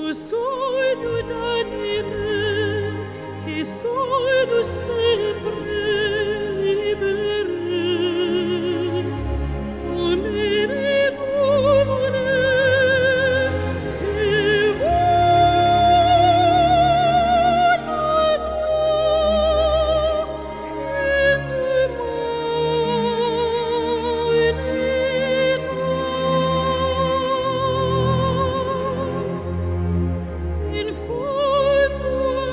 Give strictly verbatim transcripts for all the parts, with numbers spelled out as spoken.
sogno d'anime che sono sempre libere, come le nuvole che volano in umanità. In fondo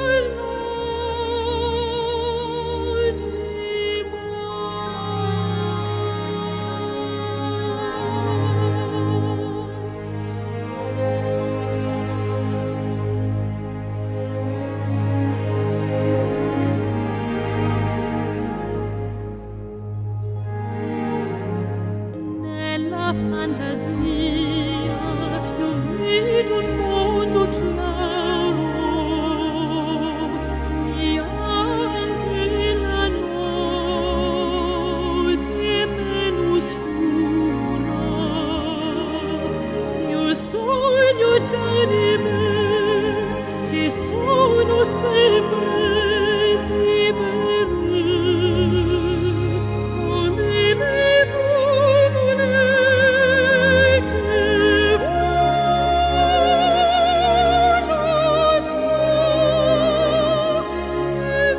nella fantasia io vedo un mondo chiaro e anche la notte meno scura. Io sogno d'anime che sono sempre libere, come le nuvole che volano in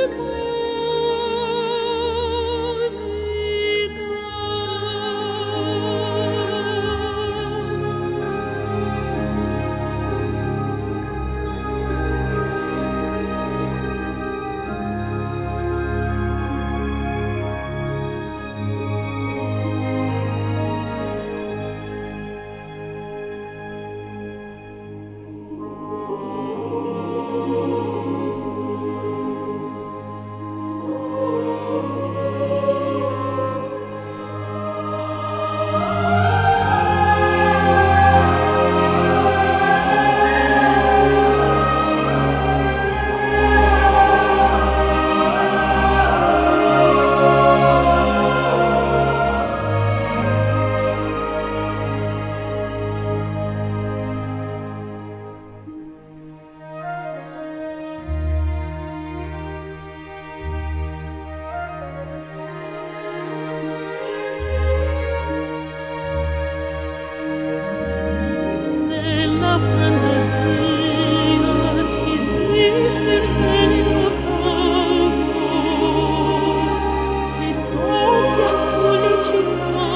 nella fantasia esiste un vento caldo che soffia sulle città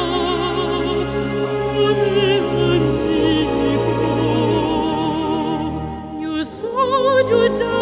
come amico. Io sogno da